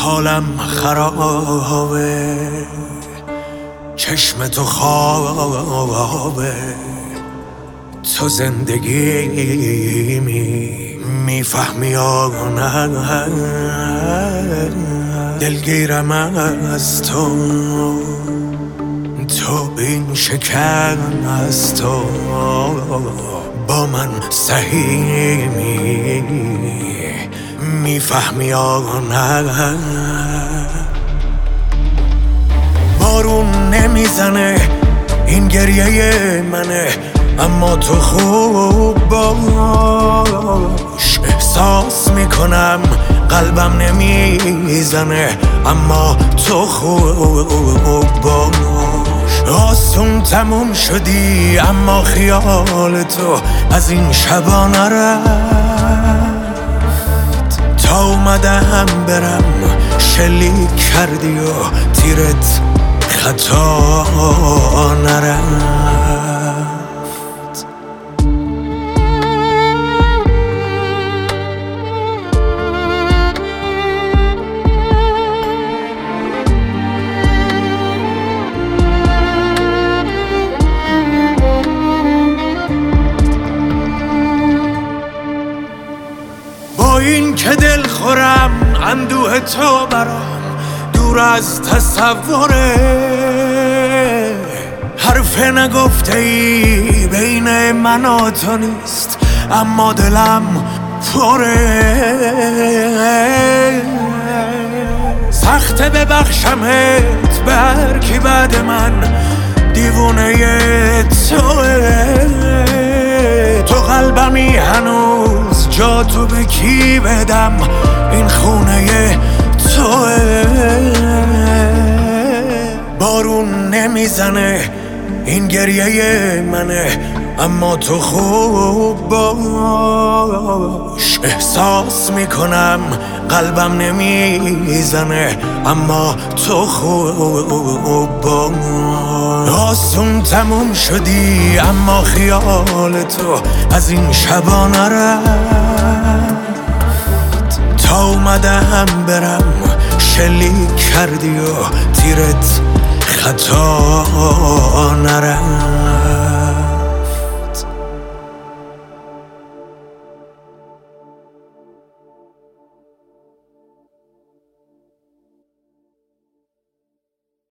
حالم خرابه، چشم تو خوابه، تو زندگی میفهمی یا نه؟ دلگیرم از تو بین شکن از تو، با من سهیمی میفهمی یا نه؟ بارون نمیزنه این گریه منه، اما تو خوب باش. احساس میکنم قلبم نمیزنه، اما تو خوب باش. آسون تموم شدی اما خیال تو از این شبا نرفت. تا اومدم برم شلیک کردی و تیرت خطا نرفت. با این که دل خورم اندوه تو برام دور از تصوره، حرف نگفته ای بین من و تو نیست، اما دلم پره. سخته ببخشمت به هر کی بعد من، دیوونه توه. تو قلبمی هنوز جا تو به کی بدم، این خونه توه. بارون نمیزنه این گریه منه، اما تو خوب باش. احساس میکنم قلبم نمیزنه، اما تو خوب باش. آسون تموم شدی اما خیال تو از این شبا نرفت. تا اومدم برم شلیک کردی و تیرت خطا نرفت.